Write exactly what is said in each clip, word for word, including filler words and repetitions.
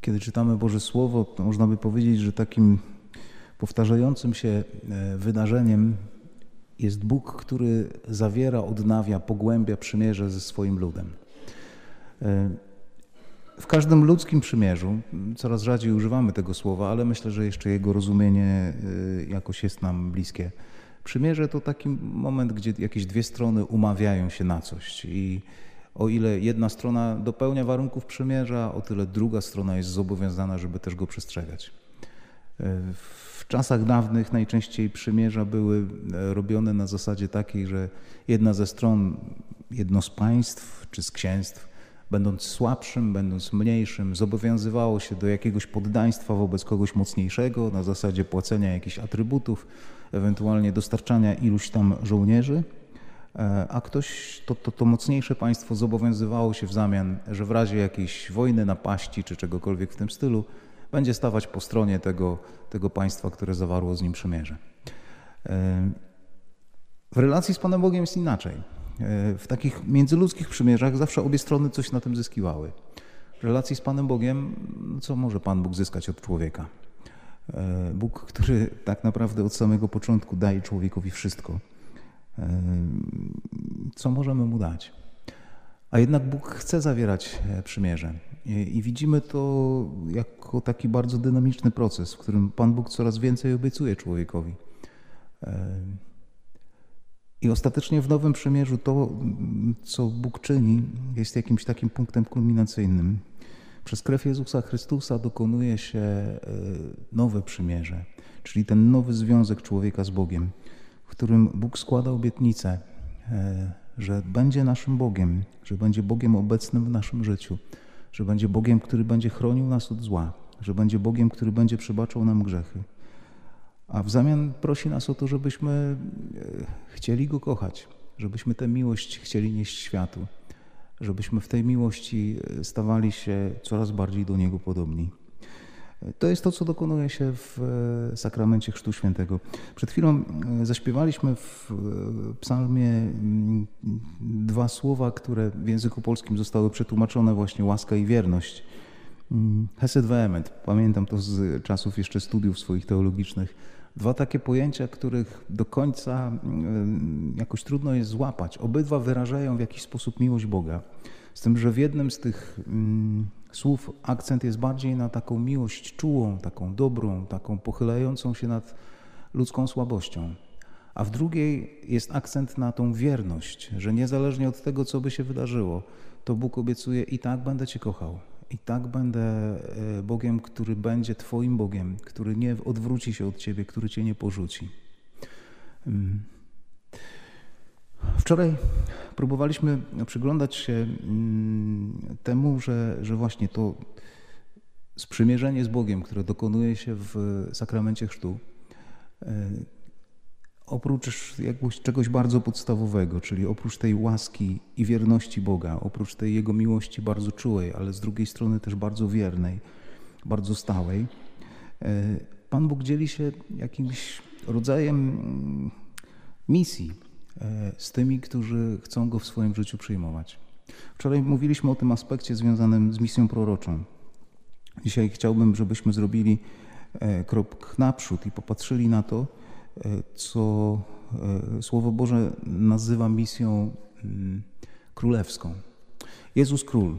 Kiedy czytamy Boże Słowo, to można by powiedzieć, że takim powtarzającym się wydarzeniem jest Bóg, który zawiera, odnawia, pogłębia przymierze ze swoim ludem. W każdym ludzkim przymierzu, coraz rzadziej używamy tego słowa, ale myślę, że jeszcze jego rozumienie jakoś jest nam bliskie. Przymierze to taki moment, gdzie jakieś dwie strony umawiają się na coś i o ile jedna strona dopełnia warunków przymierza, o tyle druga strona jest zobowiązana, żeby też go przestrzegać. W czasach dawnych najczęściej przymierza były robione na zasadzie takiej, że jedna ze stron, jedno z państw czy z księstw, będąc słabszym, będąc mniejszym, zobowiązywało się do jakiegoś poddaństwa wobec kogoś mocniejszego na zasadzie płacenia jakichś atrybutów, ewentualnie dostarczania iluś tam żołnierzy, a ktoś, to, to, to mocniejsze państwo zobowiązywało się w zamian, że w razie jakiejś wojny, napaści czy czegokolwiek w tym stylu będzie stawać po stronie tego, tego państwa, które zawarło z nim przymierze. W relacji z Panem Bogiem jest inaczej. W takich międzyludzkich przymierzach zawsze obie strony coś na tym zyskiwały. W relacji z Panem Bogiem, co może Pan Bóg zyskać od człowieka? Bóg, który tak naprawdę od samego początku daje człowiekowi wszystko. Co możemy mu dać? A jednak Bóg chce zawierać przymierze. I, i widzimy to jako taki bardzo dynamiczny proces, w którym Pan Bóg coraz więcej obiecuje człowiekowi. I ostatecznie w Nowym Przymierzu to, co Bóg czyni, jest jakimś takim punktem kulminacyjnym. Przez krew Jezusa Chrystusa dokonuje się nowe przymierze, czyli ten nowy związek człowieka z Bogiem, w którym Bóg składa obietnicę, że będzie naszym Bogiem, że będzie Bogiem obecnym w naszym życiu, że będzie Bogiem, który będzie chronił nas od zła, że będzie Bogiem, który będzie przebaczał nam grzechy. A w zamian prosi nas o to, żebyśmy chcieli Go kochać, żebyśmy tę miłość chcieli nieść światu, żebyśmy w tej miłości stawali się coraz bardziej do Niego podobni. To jest to, co dokonuje się w sakramencie Chrztu Świętego. Przed chwilą zaśpiewaliśmy w psalmie dwa słowa, które w języku polskim zostały przetłumaczone właśnie łaska i wierność. Hesed vehement, pamiętam to z czasów jeszcze studiów swoich teologicznych. Dwa takie pojęcia, których do końca jakoś trudno jest złapać. Obydwa wyrażają w jakiś sposób miłość Boga. Z tym, że w jednym z tych mm, słów akcent jest bardziej na taką miłość czułą, taką dobrą, taką pochylającą się nad ludzką słabością. A w drugiej jest akcent na tą wierność, że niezależnie od tego, co by się wydarzyło, to Bóg obiecuje: i tak będę Cię kochał. I tak będę Bogiem, który będzie Twoim Bogiem, który nie odwróci się od Ciebie, który Cię nie porzuci. Wczoraj próbowaliśmy przyglądać się temu, że, że właśnie to sprzymierzenie z Bogiem, które dokonuje się w sakramencie chrztu, oprócz jakiegoś czegoś bardzo podstawowego, czyli oprócz tej łaski i wierności Boga, oprócz tej Jego miłości bardzo czułej, ale z drugiej strony też bardzo wiernej, bardzo stałej, Pan Bóg dzieli się jakimś rodzajem misji z tymi, którzy chcą Go w swoim życiu przyjmować. Wczoraj mówiliśmy o tym aspekcie związanym z misją proroczą. Dzisiaj chciałbym, żebyśmy zrobili krok naprzód i popatrzyli na to, co Słowo Boże nazywa misją królewską. Jezus Król.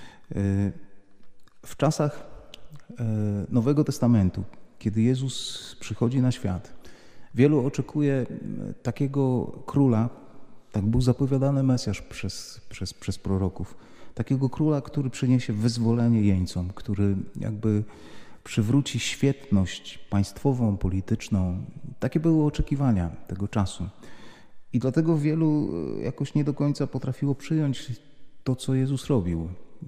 W czasach Nowego Testamentu, kiedy Jezus przychodzi na świat, wielu oczekuje takiego króla, tak był zapowiadany Mesjasz przez, przez, przez proroków, takiego króla, który przyniesie wyzwolenie jeńcom, który jakby przywróci świetność państwową, polityczną. Takie były oczekiwania tego czasu. I dlatego wielu jakoś nie do końca potrafiło przyjąć to, co Jezus robił.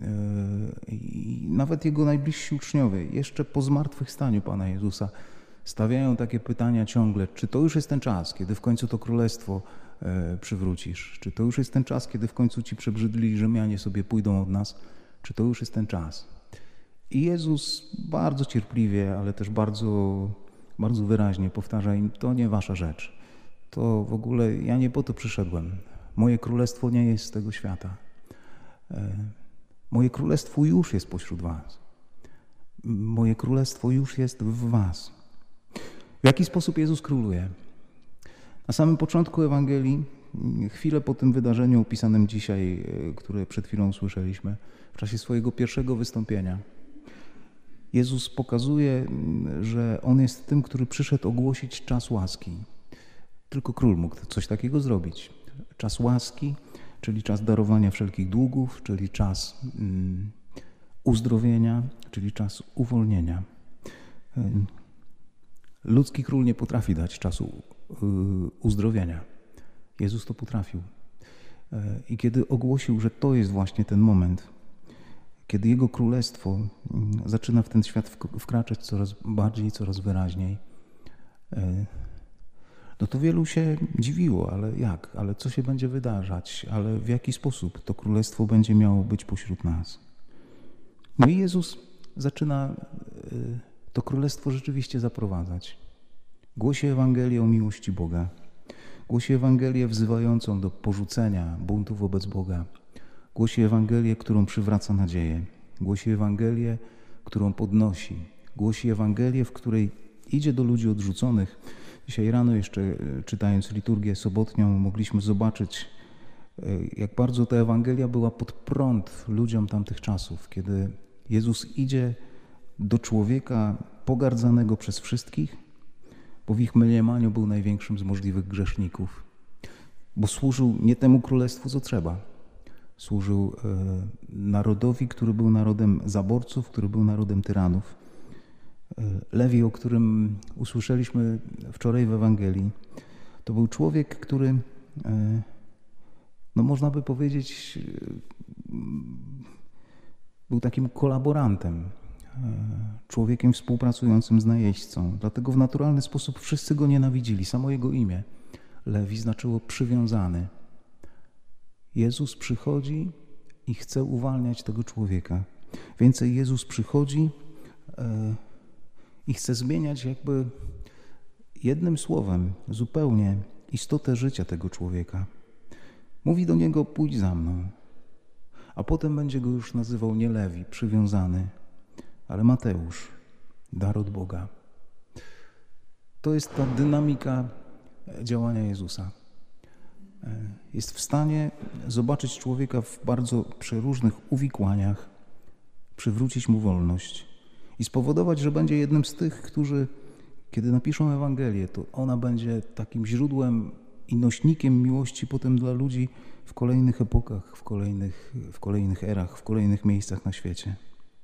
I nawet Jego najbliżsi uczniowie, jeszcze po zmartwychwstaniu Pana Jezusa, stawiają takie pytania ciągle, czy to już jest ten czas, kiedy w końcu to królestwo przywrócisz? Czy to już jest ten czas, kiedy w końcu ci przebrzydli Rzymianie sobie pójdą od nas? Czy to już jest ten czas? I Jezus bardzo cierpliwie, ale też bardzo, bardzo wyraźnie powtarza im: to nie wasza rzecz. To w ogóle ja nie po to przyszedłem. Moje królestwo nie jest z tego świata. Moje królestwo już jest pośród was. Moje królestwo już jest w was. W jaki sposób Jezus króluje? Na samym początku Ewangelii, chwilę po tym wydarzeniu opisanym dzisiaj, które przed chwilą usłyszeliśmy, w czasie swojego pierwszego wystąpienia, Jezus pokazuje, że On jest tym, który przyszedł ogłosić czas łaski. Tylko król mógł coś takiego zrobić. Czas łaski, czyli czas darowania wszelkich długów, czyli czas um, uzdrowienia, czyli czas uwolnienia. Ludzki król nie potrafi dać czasu uzdrowienia. Jezus to potrafił. I kiedy ogłosił, że to jest właśnie ten moment, kiedy Jego królestwo zaczyna w ten świat wkraczać coraz bardziej, coraz wyraźniej, no to wielu się dziwiło, ale jak? Ale co się będzie wydarzać? Ale w jaki sposób to królestwo będzie miało być pośród nas? No i Jezus zaczyna to królestwo rzeczywiście zaprowadzać. Głosi Ewangelię o miłości Boga. Głosi Ewangelię wzywającą do porzucenia buntu wobec Boga. Głosi Ewangelię, którą przywraca nadzieję. Głosi Ewangelię, którą podnosi. Głosi Ewangelię, w której idzie do ludzi odrzuconych. Dzisiaj rano jeszcze, czytając liturgię sobotnią, mogliśmy zobaczyć, jak bardzo ta Ewangelia była pod prąd ludziom tamtych czasów, kiedy Jezus idzie do człowieka pogardzanego przez wszystkich, bo w ich mniemaniu był największym z możliwych grzeszników, bo służył nie temu królestwu, co trzeba. Służył e, narodowi, który był narodem zaborców, który był narodem tyranów. E, Lewi, o którym usłyszeliśmy wczoraj w Ewangelii, to był człowiek, który, e, no można by powiedzieć, e, był takim kolaborantem, człowiekiem współpracującym z najeźdźcą. Dlatego w naturalny sposób wszyscy go nienawidzili. Samo jego imię, Lewi, znaczyło przywiązany. Jezus przychodzi i chce uwalniać tego człowieka. Więcej, Jezus przychodzi i chce zmieniać jakby jednym słowem zupełnie istotę życia tego człowieka. Mówi do niego: pójdź za mną. A potem będzie go już nazywał nie Lewi, przywiązany, ale Mateusz, dar od Boga. To jest ta dynamika działania Jezusa. Jest w stanie zobaczyć człowieka w bardzo przeróżnych uwikłaniach, przywrócić mu wolność i spowodować, że będzie jednym z tych, którzy, kiedy napiszą Ewangelię, to ona będzie takim źródłem i nośnikiem miłości potem dla ludzi w kolejnych epokach, w kolejnych, w kolejnych erach, w kolejnych miejscach na świecie.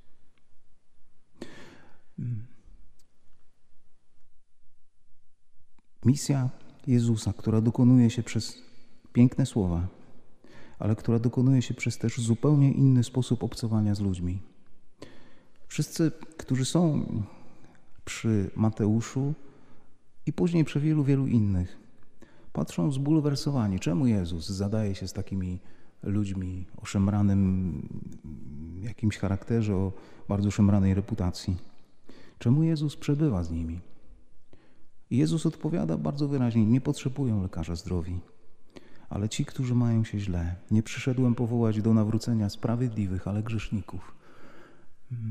Misja Jezusa, która dokonuje się przez piękne słowa, ale która dokonuje się przez też zupełnie inny sposób obcowania z ludźmi. Wszyscy, którzy są przy Mateuszu i później przy wielu, wielu innych, patrzą zbulwersowani. Czemu Jezus zadaje się z takimi ludźmi o szemranym jakimś charakterze, o bardzo szemranej reputacji? Czemu Jezus przebywa z nimi? I Jezus odpowiada bardzo wyraźnie: nie potrzebują lekarza zdrowi, ale ci, którzy mają się źle. Nie przyszedłem powołać do nawrócenia sprawiedliwych, ale grzeszników. Hmm.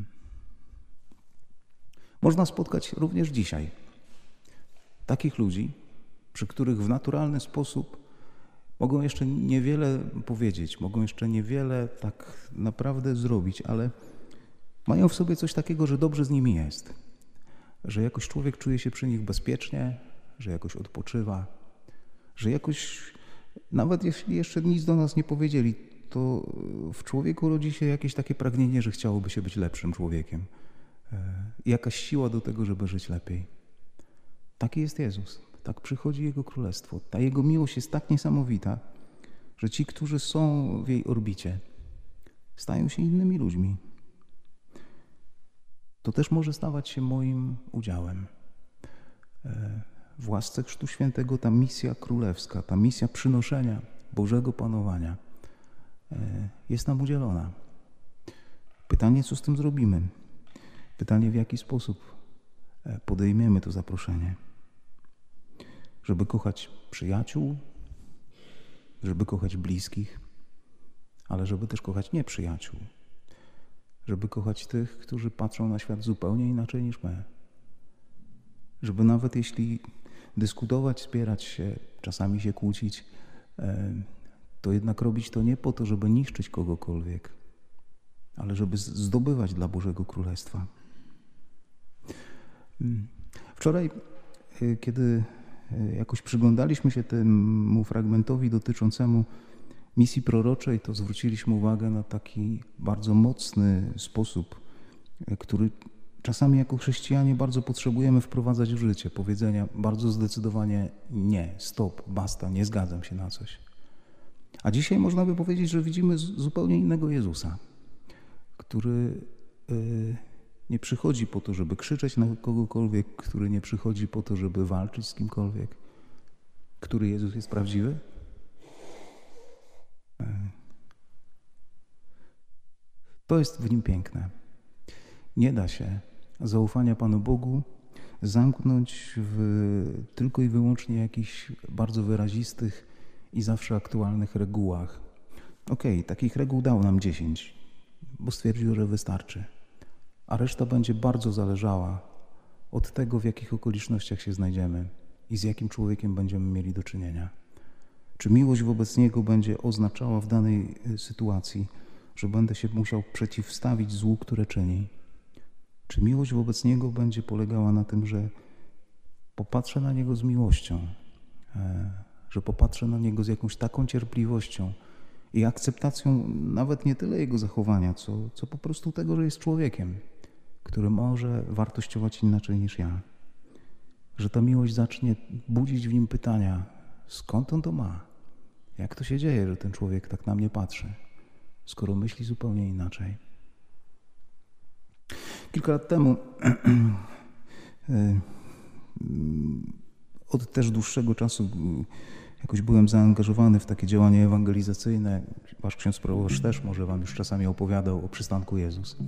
Można spotkać również dzisiaj takich ludzi, przy których w naturalny sposób mogą jeszcze niewiele powiedzieć, mogą jeszcze niewiele tak naprawdę zrobić, ale mają w sobie coś takiego, że dobrze z nimi jest, że jakoś człowiek czuje się przy nich bezpiecznie, że jakoś odpoczywa, że jakoś, nawet jeśli jeszcze nic do nas nie powiedzieli, to w człowieku rodzi się jakieś takie pragnienie, że chciałoby się być lepszym człowiekiem. Jakaś siła do tego, żeby żyć lepiej. Taki jest Jezus. Tak przychodzi Jego Królestwo. Ta Jego miłość jest tak niesamowita, że ci, którzy są w jej orbicie, stają się innymi ludźmi. To też może stawać się moim udziałem. W łasce Chrztu Świętego ta misja królewska, ta misja przynoszenia Bożego Panowania jest nam udzielona. Pytanie, co z tym zrobimy? Pytanie, w jaki sposób podejmiemy to zaproszenie. Żeby kochać przyjaciół, żeby kochać bliskich, ale żeby też kochać nieprzyjaciół. żeby kochać tych, którzy patrzą na świat zupełnie inaczej niż my. Żeby nawet jeśli dyskutować, spierać się, czasami się kłócić, to jednak robić to nie po to, żeby niszczyć kogokolwiek, ale żeby zdobywać dla Bożego Królestwa. Wczoraj, kiedy jakoś przyglądaliśmy się temu fragmentowi dotyczącemu misji proroczej, to zwróciliśmy uwagę na taki bardzo mocny sposób, który czasami jako chrześcijanie bardzo potrzebujemy wprowadzać w życie. Powiedzenia bardzo zdecydowanie nie, stop, basta, nie zgadzam się na coś. A dzisiaj można by powiedzieć, że widzimy zupełnie innego Jezusa, który nie przychodzi po to, żeby krzyczeć na kogokolwiek, który nie przychodzi po to, żeby walczyć z kimkolwiek. Który Jezus jest prawdziwy? To jest w nim piękne. Nie da się zaufania Panu Bogu zamknąć w tylko i wyłącznie jakichś bardzo wyrazistych i zawsze aktualnych regułach. Okej, okay, takich reguł dał nam dziesięć, bo stwierdził, że wystarczy. A reszta będzie bardzo zależała od tego, w jakich okolicznościach się znajdziemy i z jakim człowiekiem będziemy mieli do czynienia. Czy miłość wobec niego będzie oznaczała w danej sytuacji, że będę się musiał przeciwstawić złu, które czyni? Czy miłość wobec niego będzie polegała na tym, że popatrzę na niego z miłością, że popatrzę na niego z jakąś taką cierpliwością i akceptacją nawet nie tyle jego zachowania, co, co po prostu tego, że jest człowiekiem, który może wartościować inaczej niż ja. Że ta miłość zacznie budzić w nim pytania, skąd on to ma? Jak to się dzieje, że ten człowiek tak na mnie patrzy, skoro myśli zupełnie inaczej? Kilka lat temu od też dłuższego czasu jakoś byłem zaangażowany w takie działanie ewangelizacyjne. Wasz ksiądz proboszcz też może wam już czasami opowiadał o przystanku Jezus.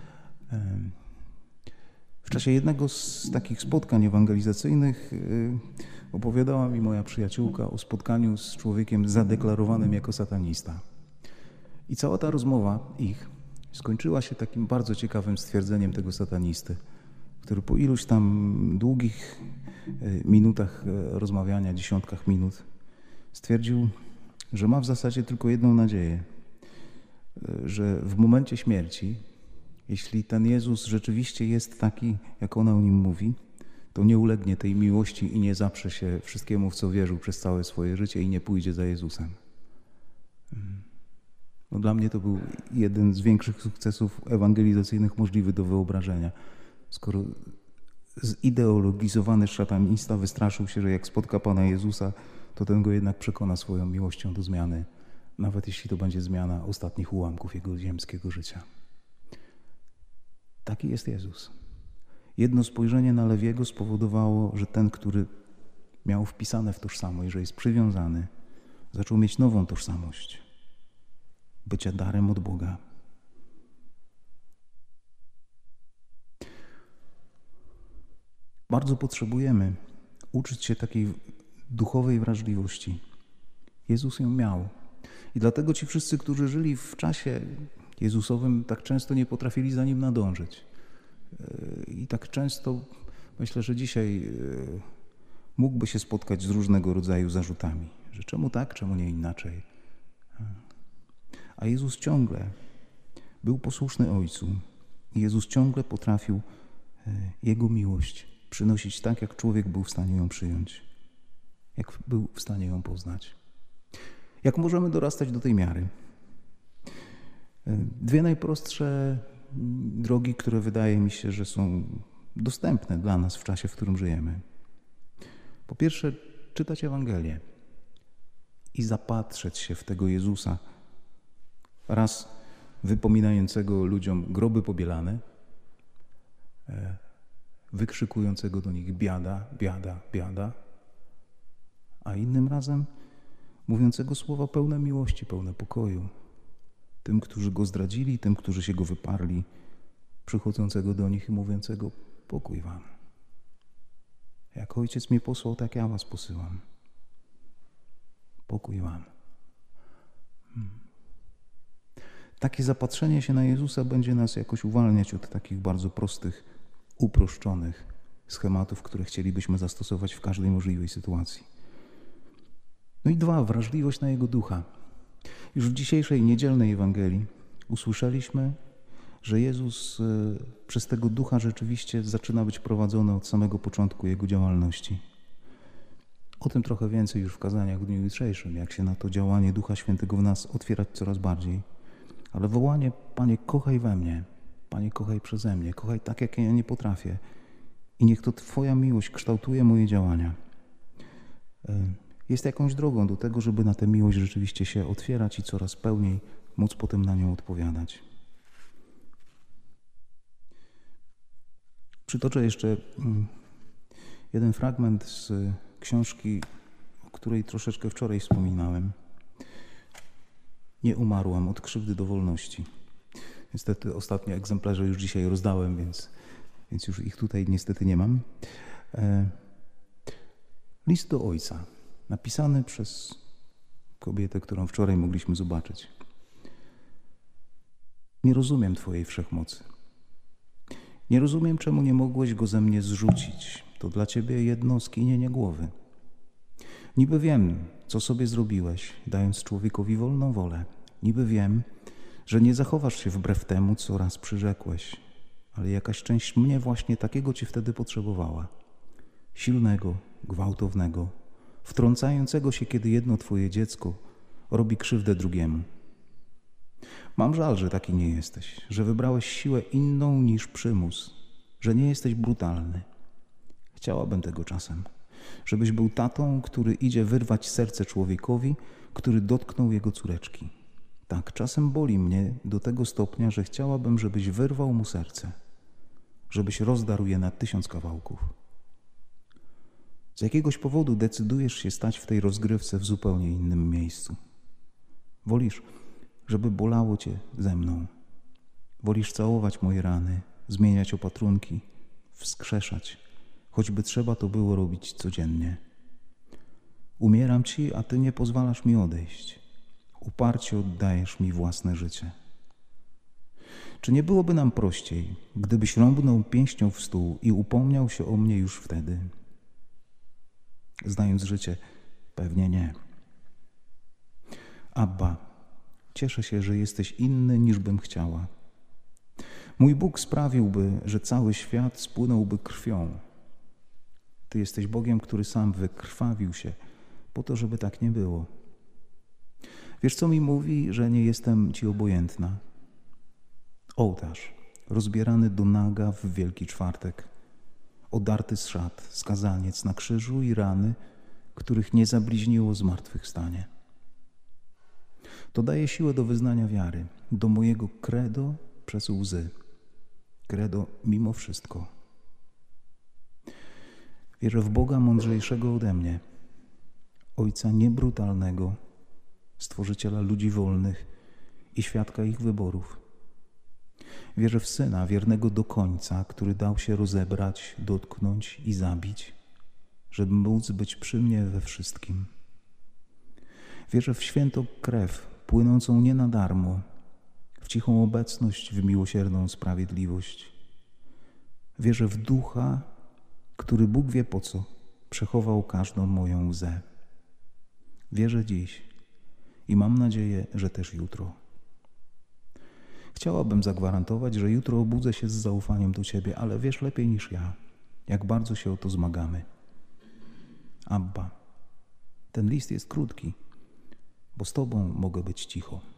W czasie jednego z takich spotkań ewangelizacyjnych opowiadała mi moja przyjaciółka o spotkaniu z człowiekiem zadeklarowanym jako satanista. I cała ta rozmowa ich skończyła się takim bardzo ciekawym stwierdzeniem tego satanisty, który po iluś tam długich minutach rozmawiania, dziesiątkach minut, stwierdził, że ma w zasadzie tylko jedną nadzieję, że w momencie śmierci, jeśli ten Jezus rzeczywiście jest taki, jak ona o nim mówi, to nie ulegnie tej miłości i nie zaprze się wszystkiemu, w co wierzył przez całe swoje życie i nie pójdzie za Jezusem. No dla mnie to był jeden z większych sukcesów ewangelizacyjnych możliwy do wyobrażenia. Skoro zideologizowany szatanista wystraszył się, że jak spotka Pana Jezusa, to ten go jednak przekona swoją miłością do zmiany, nawet jeśli to będzie zmiana ostatnich ułamków jego ziemskiego życia. Taki jest Jezus. Jedno spojrzenie na Lewiego spowodowało, że ten, który miał wpisane w tożsamość, że jest przywiązany, zaczął mieć nową tożsamość. Bycia darem od Boga. Bardzo potrzebujemy uczyć się takiej duchowej wrażliwości. Jezus ją miał. I dlatego ci wszyscy, którzy żyli w czasie Jezusowym, tak często nie potrafili za Nim nadążyć. I tak często myślę, że dzisiaj mógłby się spotkać z różnego rodzaju zarzutami, że czemu tak, czemu nie inaczej. A Jezus ciągle był posłuszny Ojcu. I Jezus ciągle potrafił Jego miłość przynosić tak, jak człowiek był w stanie ją przyjąć. Jak był w stanie ją poznać. Jak możemy dorastać do tej miary? Dwie najprostsze drogi, które wydaje mi się, że są dostępne dla nas w czasie, w którym żyjemy. Po pierwsze, czytać Ewangelię i zapatrzeć się w tego Jezusa, raz wypominającego ludziom groby pobielane, wykrzykującego do nich biada, biada, biada, a innym razem mówiącego słowa pełne miłości, pełne pokoju. Tym, którzy Go zdradzili, tym, którzy się Go wyparli, przychodzącego do nich i mówiącego pokój wam. Jak Ojciec mnie posłał, tak ja was posyłam. Pokój wam. Hmm. Takie zapatrzenie się na Jezusa będzie nas jakoś uwalniać od takich bardzo prostych, uproszczonych schematów, które chcielibyśmy zastosować w każdej możliwej sytuacji. No i dwa, wrażliwość na Jego Ducha. Już w dzisiejszej niedzielnej Ewangelii usłyszeliśmy, że Jezus przez tego Ducha rzeczywiście zaczyna być prowadzony od samego początku Jego działalności. O tym trochę więcej już w kazaniach w dniu jutrzejszym, jak się na to działanie Ducha Świętego w nas otwierać coraz bardziej. Ale wołanie: Panie, kochaj we mnie, Panie, kochaj przeze mnie, kochaj tak, jak ja nie potrafię. I niech to Twoja miłość kształtuje moje działania. Jest jakąś drogą do tego, żeby na tę miłość rzeczywiście się otwierać i coraz pełniej móc potem na nią odpowiadać. Przytoczę jeszcze jeden fragment z książki, o której troszeczkę wczoraj wspominałem. Nie umarłam od krzywdy do wolności. Niestety ostatnie egzemplarze już dzisiaj rozdałem, więc, więc już ich tutaj niestety nie mam. E, list do Ojca, napisany przez kobietę, którą wczoraj mogliśmy zobaczyć. Nie rozumiem Twojej wszechmocy. Nie rozumiem, czemu nie mogłeś go ze mnie zrzucić. To dla Ciebie jedno skinienie głowy. Niby wiem, co sobie zrobiłeś, dając człowiekowi wolną wolę. Niby wiem, że nie zachowasz się wbrew temu, co raz przyrzekłeś, ale jakaś część mnie właśnie takiego Cię wtedy potrzebowała. Silnego, gwałtownego, wtrącającego się, kiedy jedno Twoje dziecko robi krzywdę drugiemu. Mam żal, że taki nie jesteś, że wybrałeś siłę inną niż przymus, że nie jesteś brutalny. Chciałabym tego czasem, żebyś był tatą, który idzie wyrwać serce człowiekowi, który dotknął jego córeczki. Tak, czasem boli mnie do tego stopnia, że chciałabym, żebyś wyrwał mu serce, żebyś rozdarł je na tysiąc kawałków. Z jakiegoś powodu decydujesz się stać w tej rozgrywce w zupełnie innym miejscu. Wolisz, żeby bolało Cię ze mną. Wolisz całować moje rany, zmieniać opatrunki, wskrzeszać, choćby trzeba to było robić codziennie. Umieram Ci, a Ty nie pozwalasz mi odejść. Uparcie oddajesz mi własne życie. Czy nie byłoby nam prościej, gdybyś rąbnął pięścią w stół i upomniał się o mnie już wtedy? Znając życie, pewnie nie. Abba, cieszę się, że jesteś inny, niż bym chciała. Mój Bóg sprawiłby, że cały świat spłynąłby krwią. Ty jesteś Bogiem, który sam wykrwawił się po to, żeby tak nie było. Wiesz, co mi mówi, że nie jestem Ci obojętna? Ołtarz, rozbierany do naga w Wielki Czwartek, odarty z szat, skazaniec na krzyżu i rany, których nie zabliźniło zmartwychwstanie. To daje siłę do wyznania wiary, do mojego credo przez łzy. Credo mimo wszystko. Wierzę w Boga mądrzejszego ode mnie, Ojca niebrutalnego, Stworzyciela ludzi wolnych i świadka ich wyborów. Wierzę w Syna wiernego do końca, który dał się rozebrać, dotknąć i zabić, żeby móc być przy mnie we wszystkim. Wierzę w świętą krew, płynącą nie na darmo, w cichą obecność, w miłosierną sprawiedliwość. Wierzę w Ducha, który Bóg wie po co przechował każdą moją łzę. Wierzę dziś i mam nadzieję, że też jutro. Chciałabym zagwarantować, że jutro obudzę się z zaufaniem do Ciebie, ale wiesz lepiej niż ja, jak bardzo się o to zmagamy. Abba, ten list jest krótki, bo z Tobą mogę być cicho.